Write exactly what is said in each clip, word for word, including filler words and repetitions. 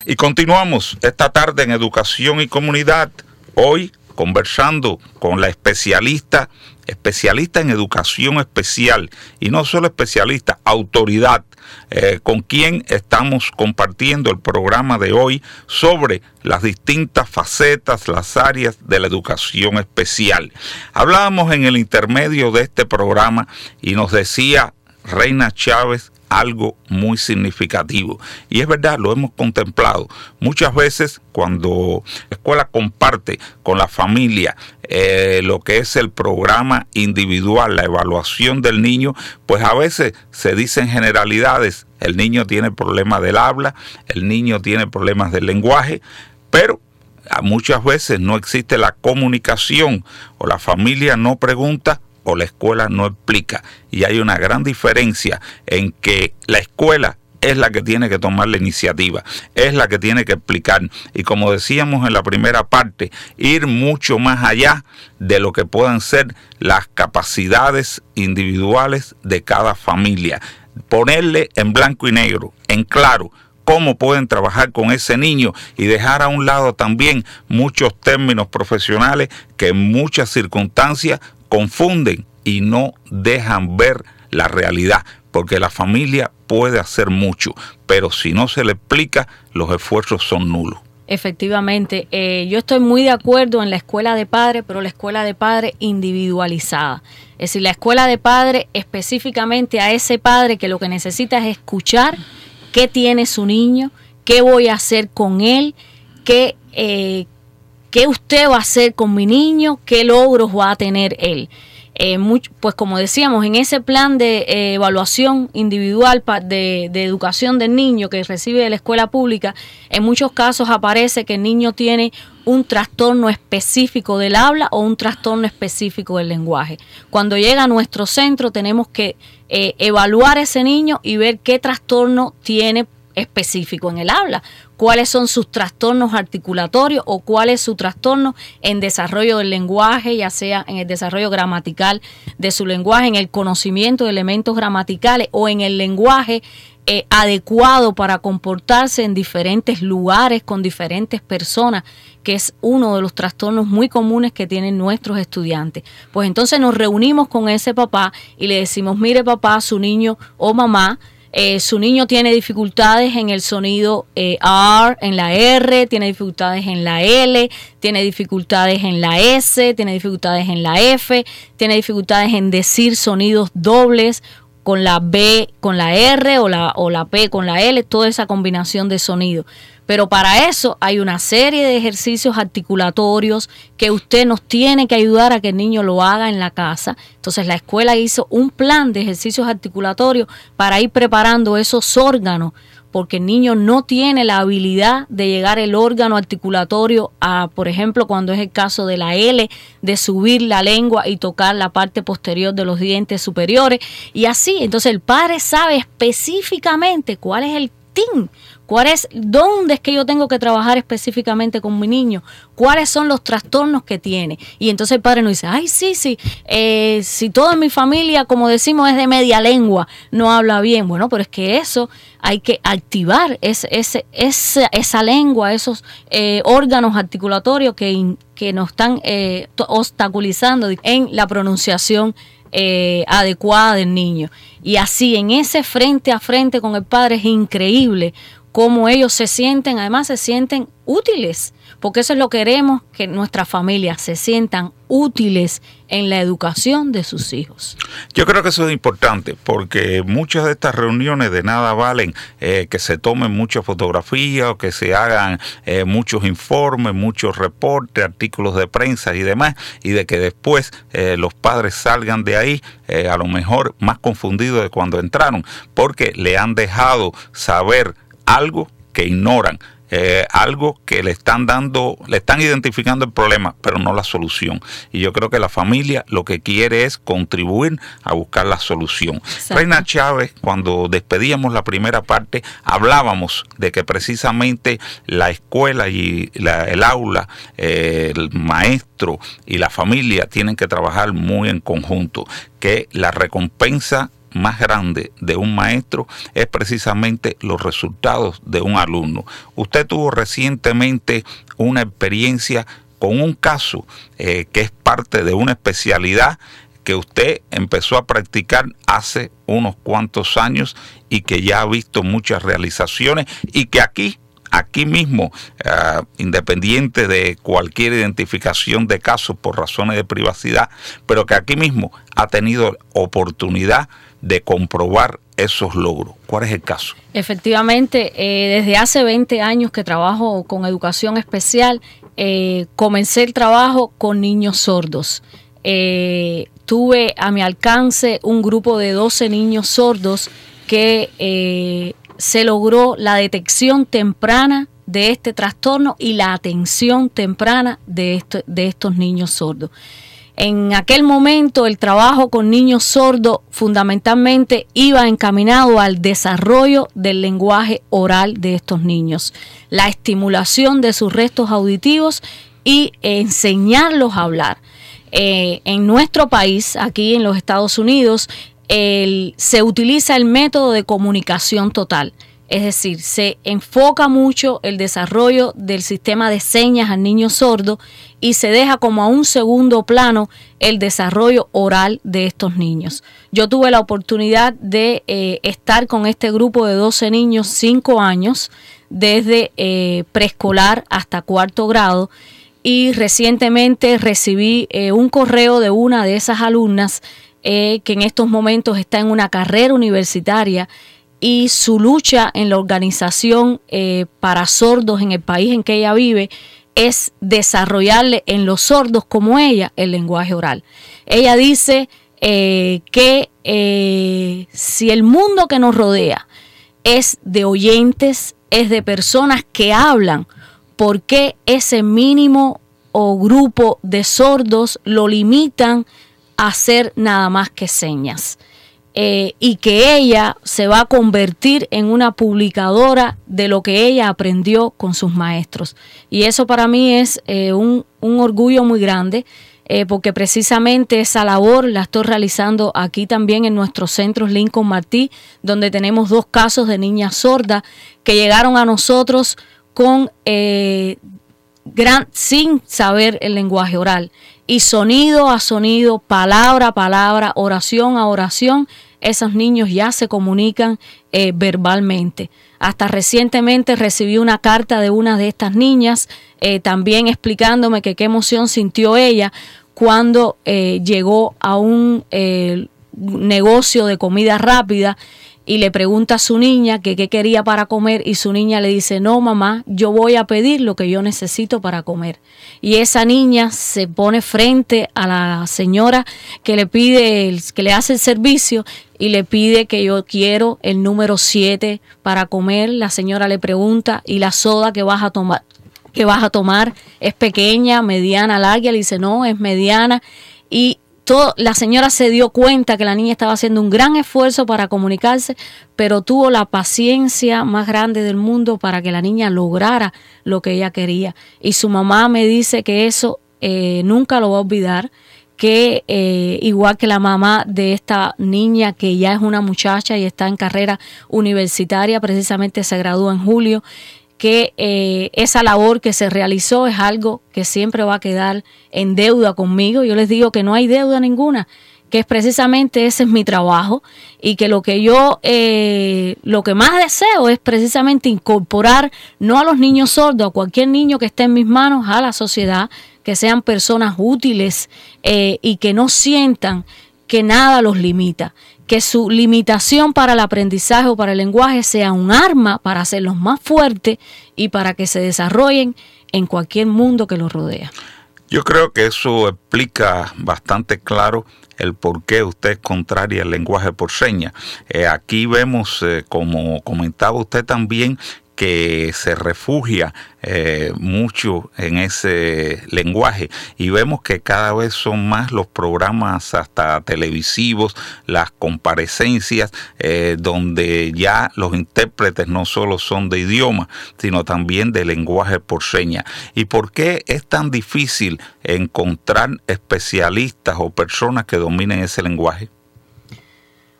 Y continuamos esta tarde en Educación y Comunidad, hoy conversando con la especialista, especialista en educación especial, y no solo especialista, autoridad, eh, con quien estamos compartiendo el programa de hoy sobre las distintas facetas, las áreas de la educación especial. Hablábamos en el intermedio de este programa y nos decía Reina Chávez algo muy significativo, y es verdad, lo hemos contemplado muchas veces cuando la escuela comparte con la familia eh, lo que es el programa individual, la evaluación del niño, pues a veces se dicen generalidades: el niño tiene problemas del habla, el niño tiene problemas del lenguaje, pero muchas veces no existe la comunicación, o la familia no pregunta o la escuela no explica, y hay una gran diferencia en que la escuela es la que tiene que tomar la iniciativa, es la que tiene que explicar, y como decíamos en la primera parte, ir mucho más allá de lo que puedan ser las capacidades individuales de cada familia, ponerle en blanco y negro, en claro, cómo pueden trabajar con ese niño, y dejar a un lado también muchos términos profesionales que en muchas circunstancias confunden y no dejan ver la realidad, porque la familia puede hacer mucho, pero si no se le explica, los esfuerzos son nulos. Efectivamente, eh, yo estoy muy de acuerdo en la escuela de padres, pero la escuela de padres individualizada. Es decir, la escuela de padres específicamente a ese padre que lo que necesita es escuchar qué tiene su niño, qué voy a hacer con él, qué eh, ¿qué usted va a hacer con mi niño? ¿Qué logros va a tener él? Eh, mucho, pues como decíamos, en ese plan de eh, evaluación individual pa, de, de educación del niño que recibe de la escuela pública, en muchos casos aparece que el niño tiene un trastorno específico del habla o un trastorno específico del lenguaje. Cuando llega a nuestro centro tenemos que eh, evaluar a ese niño y ver qué trastorno tiene específico en el habla, cuáles son sus trastornos articulatorios o cuál es su trastorno en desarrollo del lenguaje, ya sea en el desarrollo gramatical de su lenguaje, en el conocimiento de elementos gramaticales o en el lenguaje eh, adecuado para comportarse en diferentes lugares con diferentes personas, que es uno de los trastornos muy comunes que tienen nuestros estudiantes. Pues entonces nos reunimos con ese papá y le decimos: mire papá, su niño o mamá, Eh, su niño tiene dificultades en el sonido eh, R, en la R, tiene dificultades en la L, tiene dificultades en la S, tiene dificultades en la F, tiene dificultades en decir sonidos dobles con la B, con la R o la, o la P con la L, toda esa combinación de sonidos. Pero para eso hay una serie de ejercicios articulatorios que usted nos tiene que ayudar a que el niño lo haga en la casa. Entonces la escuela hizo un plan de ejercicios articulatorios para ir preparando esos órganos, porque el niño no tiene la habilidad de llegar el órgano articulatorio a, por ejemplo, cuando es el caso de la L, de subir la lengua y tocar la parte posterior de los dientes superiores. Y así, entonces el padre sabe específicamente cuál es el T I N, ¿cuál es, dónde es que yo tengo que trabajar específicamente con mi niño? ¿Cuáles son los trastornos que tiene? Y entonces el padre nos dice: ay, sí, sí, eh, si toda mi familia, como decimos, es de media lengua, no habla bien. Bueno, pero es que eso hay que activar ese, ese, esa, esa lengua, esos eh, órganos articulatorios que, que nos están eh, obstaculizando en la pronunciación Eh, adecuada del niño. Y así, en ese frente a frente con el padre, es increíble cómo ellos se sienten, además se sienten útiles, porque eso es lo que queremos, que nuestras familias se sientan útiles en la educación de sus hijos. Yo creo que eso es importante, porque muchas de estas reuniones de nada valen eh, que se tomen muchas fotografías o que se hagan eh, muchos informes, muchos reportes, artículos de prensa y demás, y de que después eh, los padres salgan de ahí eh, a lo mejor más confundidos de cuando entraron, porque le han dejado saber algo que ignoran. Eh, algo que le están dando, le están identificando el problema, pero no la solución. Y yo creo que la familia lo que quiere es contribuir a buscar la solución. Exacto. Reina Chávez, cuando despedíamos la primera parte, hablábamos de que precisamente la escuela y la, el aula, eh, el maestro y la familia tienen que trabajar muy en conjunto, que la recompensa más grande de un maestro es precisamente los resultados de un alumno. Usted tuvo recientemente una experiencia con un caso eh, que es parte de una especialidad que usted empezó a practicar hace unos cuantos años y que ya ha visto muchas realizaciones y que aquí, aquí mismo, uh, independiente de cualquier identificación de casos por razones de privacidad, pero que aquí mismo ha tenido oportunidad de comprobar esos logros. ¿Cuál es el caso? Efectivamente, eh, desde hace veinte años que trabajo con educación especial, eh, comencé el trabajo con niños sordos. Eh, tuve a mi alcance un grupo de doce niños sordos que eh, se logró la detección temprana de este trastorno y la atención temprana de, esto, de estos niños sordos. En aquel momento el trabajo con niños sordos fundamentalmente iba encaminado al desarrollo del lenguaje oral de estos niños, la estimulación de sus restos auditivos y enseñarlos a hablar. Eh, en nuestro país, aquí en los Estados Unidos, el, se utiliza el método de comunicación total. Es decir, se enfoca mucho el desarrollo del sistema de señas al niño sordo y se deja como a un segundo plano el desarrollo oral de estos niños. Yo tuve la oportunidad de eh, estar con este grupo de doce niños, cinco años, desde eh, preescolar hasta cuarto grado, y recientemente recibí eh, un correo de una de esas alumnas eh, que en estos momentos está en una carrera universitaria y su lucha en la organización eh, para sordos en el país en que ella vive es desarrollarle en los sordos como ella el lenguaje oral. Ella dice eh, que eh, si el mundo que nos rodea es de oyentes, es de personas que hablan, ¿por qué ese mínimo o grupo de sordos lo limitan a hacer nada más que señas? Eh, y que ella se va a convertir en una publicadora de lo que ella aprendió con sus maestros. Y eso para mí es eh, un, un orgullo muy grande, eh, porque precisamente esa labor la estoy realizando aquí también en nuestros centros Lincoln Martí, donde tenemos dos casos de niñas sordas que llegaron a nosotros con eh, gran, sin saber el lenguaje oral. Y sonido a sonido, palabra a palabra, oración a oración, esos niños ya se comunican eh, verbalmente. Hasta recientemente recibí una carta de una de estas niñas eh, también explicándome que qué emoción sintió ella cuando eh, llegó a un eh, negocio de comida rápida y le pregunta a su niña que qué quería para comer y su niña le dice: no, mamá, yo voy a pedir lo que yo necesito para comer. Y esa niña se pone frente a la señora que le pide, el, que le hace el servicio y le pide que yo quiero el número siete para comer. La señora le pregunta: ¿y la soda que vas a tomar? ¿Qué vas a tomar? ¿Es pequeña, mediana, larga? Le dice: no, es mediana. Y Todo, la señora se dio cuenta que la niña estaba haciendo un gran esfuerzo para comunicarse, pero tuvo la paciencia más grande del mundo para que la niña lograra lo que ella quería. Y su mamá me dice que eso eh, nunca lo va a olvidar, que eh, igual que la mamá de esta niña, que ya es una muchacha y está en carrera universitaria, precisamente se gradúa en julio, que eh, esa labor que se realizó es algo que siempre va a quedar en deuda conmigo. Yo les digo que no hay deuda ninguna, que es precisamente ese es mi trabajo y que lo que yo, eh, lo que más deseo es precisamente incorporar no a los niños sordos, a cualquier niño que esté en mis manos, a la sociedad, que sean personas útiles eh, y que no sientan que nada los limita, que su limitación para el aprendizaje o para el lenguaje sea un arma para hacerlos más fuertes y para que se desarrollen en cualquier mundo que los rodea. Yo creo que eso explica bastante claro el por qué usted es contraria al lenguaje por señas. Eh, aquí vemos, eh, como comentaba usted también, que se refugia eh, mucho en ese lenguaje y vemos que cada vez son más los programas hasta televisivos, las comparecencias eh, donde ya los intérpretes no solo son de idioma, sino también de lenguaje por señas. ¿Y por qué es tan difícil encontrar especialistas o personas que dominen ese lenguaje?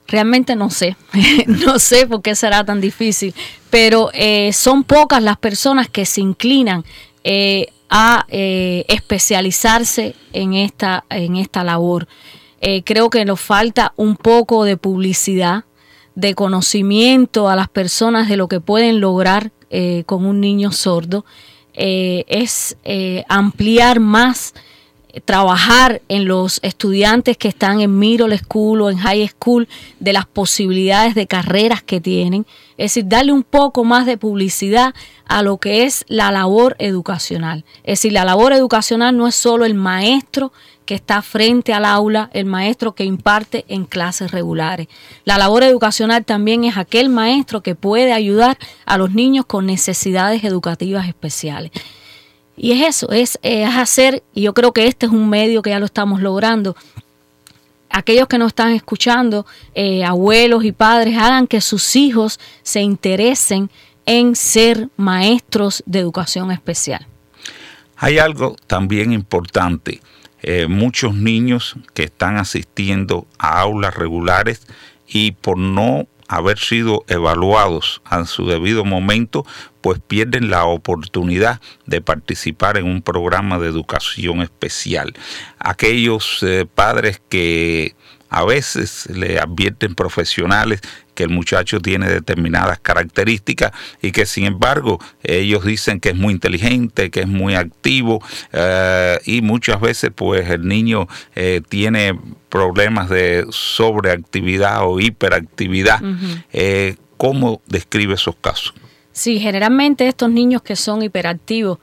Realmente no sé, no sé por qué será tan difícil, pero eh, son pocas las personas que se inclinan eh, a eh, especializarse en esta, en esta labor. Eh, creo que nos falta un poco de publicidad, de conocimiento a las personas de lo que pueden lograr eh, con un niño sordo. Eh, es eh, ampliar más, trabajar en los estudiantes que están en middle school o en high school, de las posibilidades de carreras que tienen. Es decir, darle un poco más de publicidad a lo que es la labor educacional. Es decir, la labor educacional no es solo el maestro que está frente al aula, el maestro que imparte en clases regulares. La labor educacional también es aquel maestro que puede ayudar a los niños con necesidades educativas especiales. Y es eso, es, es hacer, y yo creo que este es un medio que ya lo estamos logrando. Aquellos que nos están escuchando, eh, abuelos y padres, hagan que sus hijos se interesen en ser maestros de educación especial. Hay algo también importante. Eh, muchos niños que están asistiendo a aulas regulares y por no haber sido evaluados a su debido momento, pues pierden la oportunidad de participar en un programa de educación especial. Aquellos eh, padres que a veces le advierten profesionales que el muchacho tiene determinadas características y que sin embargo ellos dicen que es muy inteligente, que es muy activo eh, y muchas veces pues el niño eh, tiene problemas de sobreactividad o hiperactividad. Uh-huh. Eh, ¿Cómo describe esos casos? Sí, generalmente estos niños que son hiperactivos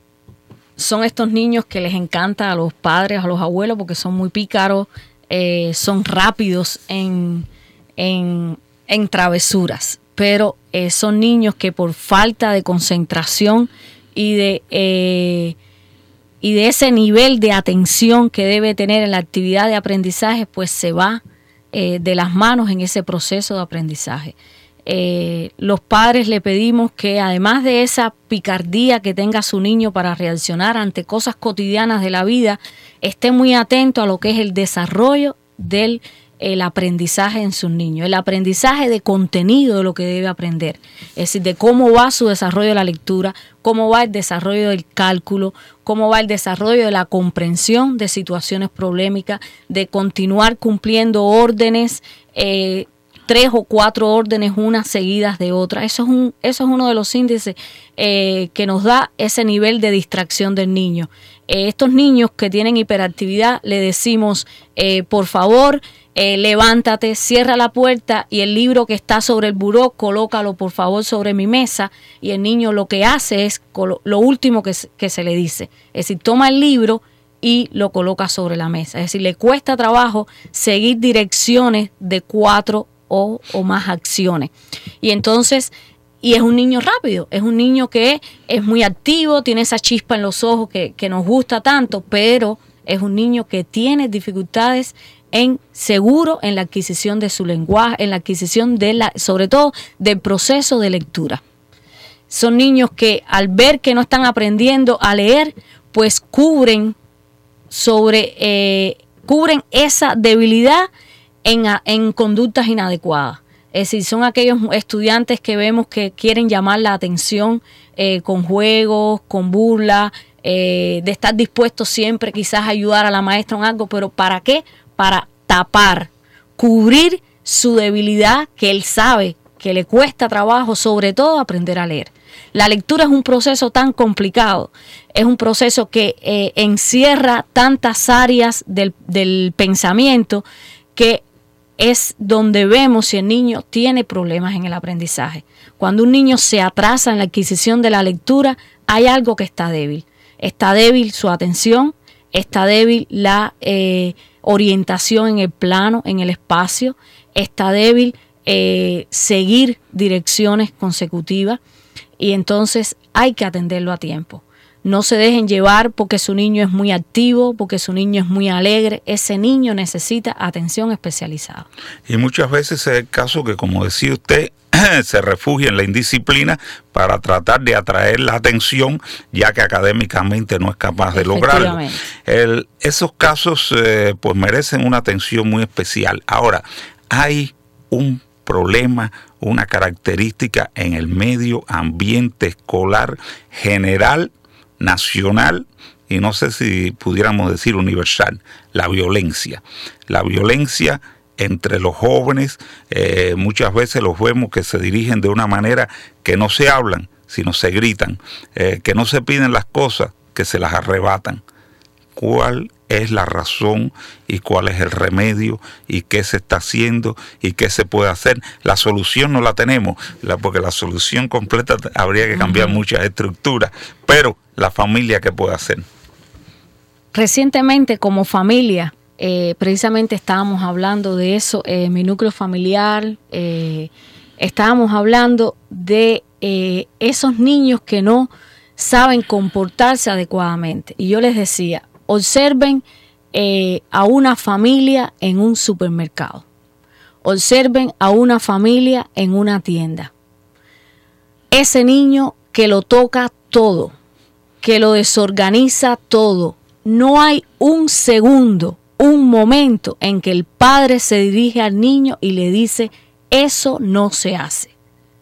son estos niños que les encanta a los padres, a los abuelos, porque son muy pícaros, eh, son rápidos en, en, en travesuras, pero eh, son niños que por falta de concentración y de, eh, y de ese nivel de atención que debe tener en la actividad de aprendizaje, pues se va eh, de las manos en ese proceso de aprendizaje. Eh, los padres le pedimos que además de esa picardía que tenga su niño para reaccionar ante cosas cotidianas de la vida, esté muy atento a lo que es el desarrollo del el aprendizaje en sus niños, el aprendizaje de contenido de lo que debe aprender, es decir, de cómo va su desarrollo de la lectura, cómo va el desarrollo del cálculo, cómo va el desarrollo de la comprensión de situaciones problemáticas, de continuar cumpliendo órdenes, eh, tres o cuatro órdenes unas seguidas de otras. Eso es un, eso es uno de los índices eh, que nos da ese nivel de distracción del niño. Eh, estos niños que tienen hiperactividad le decimos, eh, por favor, eh, levántate, cierra la puerta y el libro que está sobre el buró, colócalo por favor sobre mi mesa. Y el niño lo que hace es colo- lo último que, que se le dice. Es decir, toma el libro y lo coloca sobre la mesa. Es decir, le cuesta trabajo seguir direcciones de cuatro O, o más acciones. Y entonces, y es un niño rápido, es un niño que es muy activo, tiene esa chispa en los ojos que, que nos gusta tanto, pero es un niño que tiene dificultades en seguro en la adquisición de su lenguaje, en la adquisición de la, sobre todo del proceso de lectura. Son niños que al ver que no están aprendiendo a leer, pues cubren sobre, eh, cubren esa debilidad En, en conductas inadecuadas. Es decir, son aquellos estudiantes que vemos que quieren llamar la atención eh, con juegos, con burla, eh, de estar dispuestos siempre quizás a ayudar a la maestra en algo, pero ¿para qué? Para tapar, cubrir su debilidad que él sabe que le cuesta trabajo, sobre todo aprender a leer. La lectura es un proceso tan complicado, es un proceso que eh, encierra tantas áreas del, del pensamiento que es donde vemos si el niño tiene problemas en el aprendizaje. Cuando un niño se atrasa en la adquisición de la lectura, hay algo que está débil. Está débil su atención, está débil la eh, orientación en el plano, en el espacio, está débil eh, seguir direcciones consecutivas y entonces hay que atenderlo a tiempo. No se dejen llevar porque su niño es muy activo, porque su niño es muy alegre. Ese niño necesita atención especializada. Y muchas veces es el caso que, como decía usted, se refugia en la indisciplina para tratar de atraer la atención, ya que académicamente no es capaz de lograrlo. El, esos casos eh, pues merecen una atención muy especial. Ahora, hay un problema, una característica en el medio ambiente escolar general, nacional, y no sé si pudiéramos decir universal, la violencia. La violencia entre los jóvenes, eh, muchas veces los vemos que se dirigen de una manera que no se hablan, sino se gritan, eh, que no se piden las cosas, que se las arrebatan. ¿Cuál es la razón y cuál es el remedio y qué se está haciendo y qué se puede hacer? La solución no la tenemos, la, porque la solución completa habría que cambiar uh-huh. muchas estructuras, pero la familia, ¿qué puede hacer? Recientemente, como familia, eh, precisamente estábamos hablando de eso, eh, mi núcleo familiar, eh, estábamos hablando de eh, esos niños que no saben comportarse adecuadamente. Y yo les decía, observen eh, a una familia en un supermercado. Observen a una familia en una tienda. Ese niño que lo toca todo, que lo desorganiza todo. No hay un segundo, un momento en que el padre se dirige al niño y le dice, eso no se hace.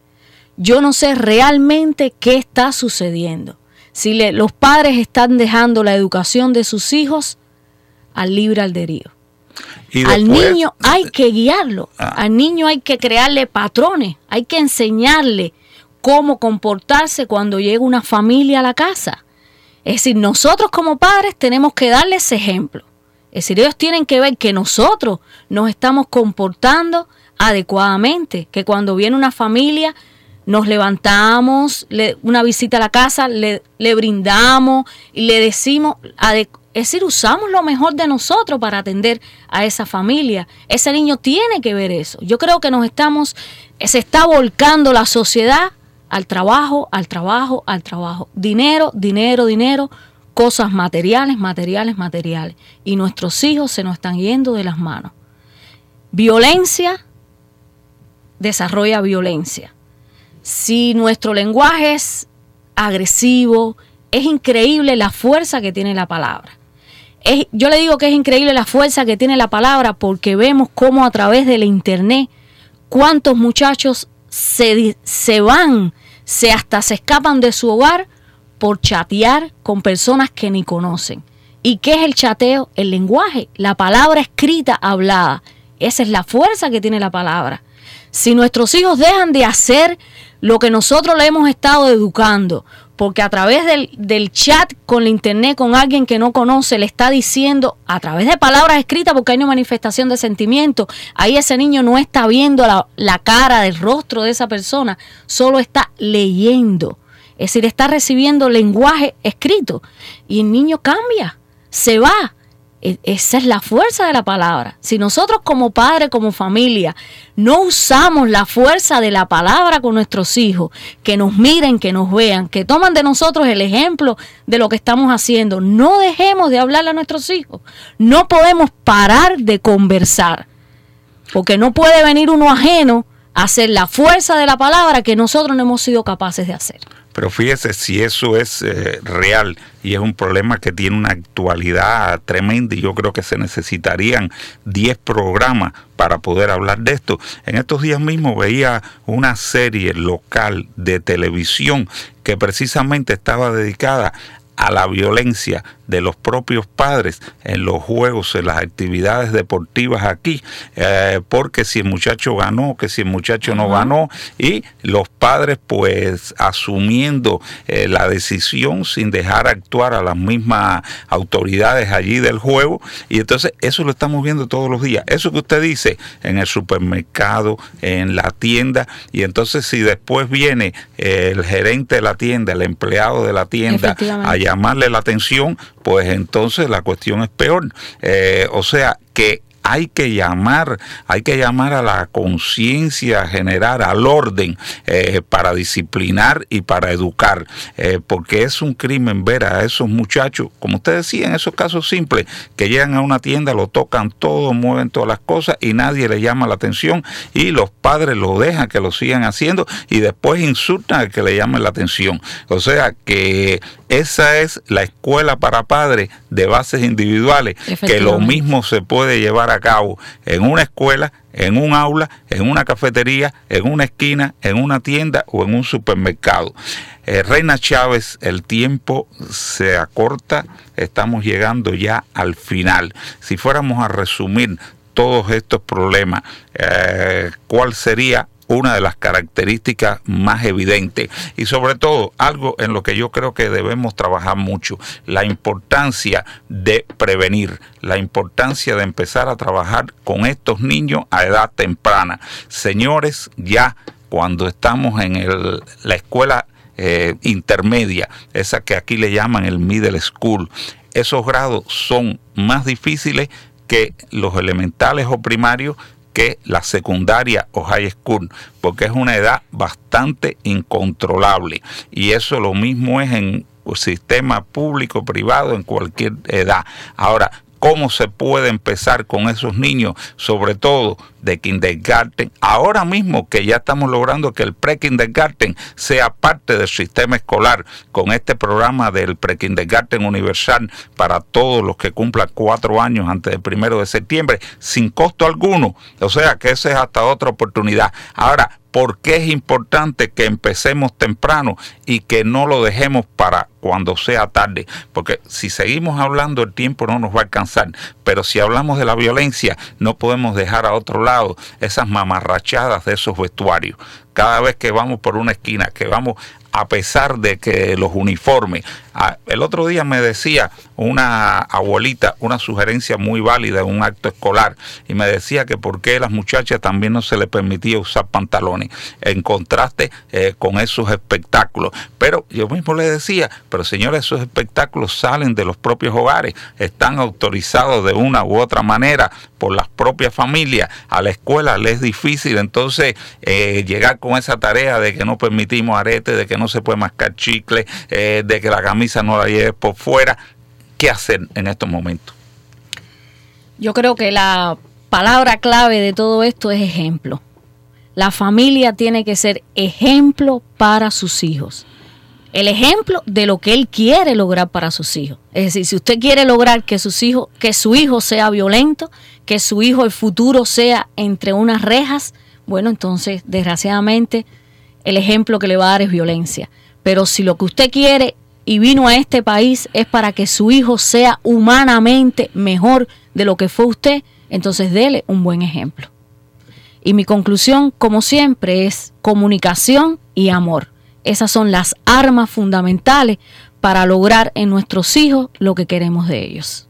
Yo no sé realmente qué está sucediendo. Si le, los padres están dejando la educación de sus hijos al libre albedrío. Y después, al niño hay que guiarlo, ah. al niño hay que crearle patrones, hay que enseñarle cómo comportarse cuando llega una familia a la casa. Es decir, nosotros como padres tenemos que darles ejemplo. Es decir, ellos tienen que ver que nosotros nos estamos comportando adecuadamente, que cuando viene una familia nos levantamos, le, una visita a la casa, le, le brindamos y le decimos, es decir, usamos lo mejor de nosotros para atender a esa familia. Ese niño tiene que ver eso. Yo creo que nos estamos, se está volcando la sociedad al trabajo, al trabajo, al trabajo. Dinero, dinero, dinero, cosas materiales, materiales, materiales. Y nuestros hijos se nos están yendo de las manos. Violencia desarrolla violencia. Si nuestro lenguaje es agresivo, es increíble la fuerza que tiene la palabra. Es, yo le digo que es increíble la fuerza que tiene la palabra porque vemos cómo a través del internet, cuántos muchachos se, se van, se hasta se escapan de su hogar por chatear con personas que ni conocen. ¿Y qué es el chateo? El lenguaje, la palabra escrita, hablada. Esa es la fuerza que tiene la palabra. Si nuestros hijos dejan de hacer lo que nosotros le hemos estado educando, porque a través del, del chat con la internet, con alguien que no conoce, le está diciendo a través de palabras escritas, porque hay una manifestación de sentimiento, ahí ese niño no está viendo la, la cara del rostro de esa persona, solo está leyendo, es decir, está recibiendo lenguaje escrito y el niño cambia, se va. Esa es la fuerza de la palabra. Si nosotros como padres, como familia, no usamos la fuerza de la palabra con nuestros hijos, que nos miren, que nos vean, que toman de nosotros el ejemplo de lo que estamos haciendo, no dejemos de hablarle a nuestros hijos. No podemos parar de conversar, porque no puede venir uno ajeno a hacer la fuerza de la palabra que nosotros no hemos sido capaces de hacer. Pero fíjese, si eso es eh, real y es un problema que tiene una actualidad tremenda, y yo creo que se necesitarían diez programas para poder hablar de esto. En estos días mismos veía una serie local de televisión que precisamente estaba dedicada a la violencia de los propios padres en los juegos, en las actividades deportivas aquí, eh, porque si el muchacho ganó, que si el muchacho no ganó, y los padres pues asumiendo eh, la decisión sin dejar actuar a las mismas autoridades allí del juego, y entonces eso lo estamos viendo todos los días. Eso que usted dice en el supermercado, en la tienda, y entonces si después viene eh, el gerente de la tienda, el empleado de la tienda a llamarle la atención, pues entonces la cuestión es peor. Eh, o sea, que hay que llamar, hay que llamar a la conciencia general, al orden, eh, para disciplinar y para educar, eh, porque es un crimen ver a esos muchachos, como usted decía, en esos casos simples, que llegan a una tienda, lo tocan todo, mueven todas las cosas y nadie le llama la atención, y los padres lo dejan que lo sigan haciendo y después insultan al que le llamen la atención. O sea que esa es la escuela para padres de bases individuales, que lo mismo se puede llevar a cabo en una escuela, en un aula, en una cafetería, en una esquina, en una tienda o en un supermercado. Eh, Reina Chávez, el tiempo se acorta, estamos llegando ya al final. Si fuéramos a resumir todos estos problemas, eh, ¿cuál sería una de las características más evidentes? Y sobre todo, algo en lo que yo creo que debemos trabajar mucho, la importancia de prevenir, la importancia de empezar a trabajar con estos niños a edad temprana. Señores, ya cuando estamos en el, la escuela eh, intermedia, esa que aquí le llaman el middle school, esos grados son más difíciles que los elementales o primarios, que la secundaria o high school, porque es una edad bastante incontrolable, y eso lo mismo es en el sistema público, privado, en cualquier edad. Ahora, ¿cómo se puede empezar con esos niños, sobre todo de kindergarten? Ahora mismo que ya estamos logrando que el pre-kindergarten sea parte del sistema escolar, con este programa del pre-kindergarten universal para todos los que cumplan cuatro años antes del primero de septiembre, sin costo alguno. O sea que esa es hasta otra oportunidad. Ahora, ¿por qué es importante que empecemos temprano y que no lo dejemos para cuando sea tarde? Porque si seguimos hablando, el tiempo no nos va a alcanzar. Pero si hablamos de la violencia, no podemos dejar a otro lado esas mamarrachadas de esos vestuarios. Cada vez que vamos por una esquina, que vamos, a pesar de que los uniformes... El otro día me decía una abuelita una sugerencia muy válida en un acto escolar, y me decía que por qué a las muchachas también no se les permitía usar pantalones, en contraste eh, con esos espectáculos. Pero yo mismo le decía, pero señores, esos espectáculos salen de los propios hogares, están autorizados de una u otra manera por las propias familias. A la escuela les es difícil entonces eh, llegar con esa tarea de que no permitimos aretes, de que no se puede mascar chicle, eh, de que la camisa no la lleves por fuera. ¿Qué hacer en estos momentos? Yo creo que la palabra clave de todo esto es ejemplo. La familia tiene que ser ejemplo para sus hijos. El ejemplo de lo que él quiere lograr para sus hijos. Es decir, si usted quiere lograr que sus hijos, que su hijo sea violento, que su hijo el futuro sea entre unas rejas, bueno, entonces desgraciadamente el ejemplo que le va a dar es violencia. Pero si lo que usted quiere y vino a este país es para que su hijo sea humanamente mejor de lo que fue usted, entonces dele un buen ejemplo. Y mi conclusión, como siempre, es comunicación y amor. Esas son las armas fundamentales para lograr en nuestros hijos lo que queremos de ellos.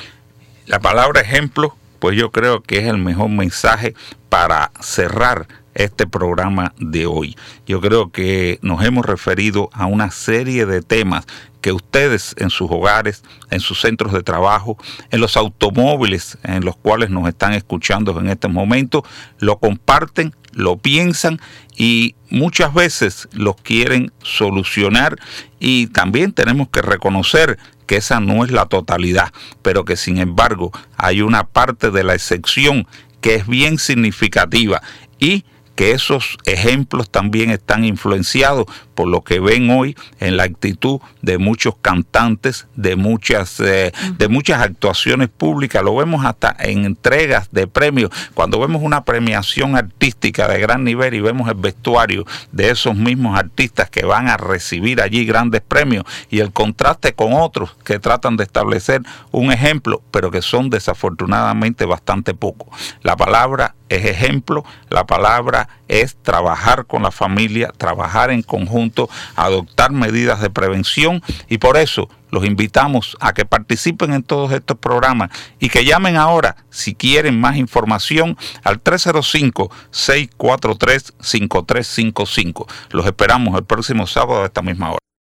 La palabra ejemplo, pues yo creo que es el mejor mensaje para cerrar este programa de hoy. Yo creo que nos hemos referido a una serie de temas que ustedes en sus hogares, en sus centros de trabajo, en los automóviles en los cuales nos están escuchando en este momento, lo comparten, lo piensan y muchas veces los quieren solucionar, y también tenemos que reconocer que esa no es la totalidad, pero que sin embargo hay una parte de la excepción que es bien significativa, y que esos ejemplos también están influenciados por lo que ven hoy en la actitud de muchos cantantes, de muchas eh, de muchas actuaciones públicas. Lo vemos hasta en entregas de premios, cuando vemos una premiación artística de gran nivel y vemos el vestuario de esos mismos artistas que van a recibir allí grandes premios, y el contraste con otros que tratan de establecer un ejemplo, pero que son desafortunadamente bastante pocos. La palabra es ejemplo, la palabra es trabajar con la familia, trabajar en conjunto, adoptar medidas de prevención, y por eso los invitamos a que participen en todos estos programas y que llamen ahora, si quieren más información, al tres cero cinco, seis cuatro tres, cinco tres cinco cinco. Los esperamos el próximo sábado a esta misma hora.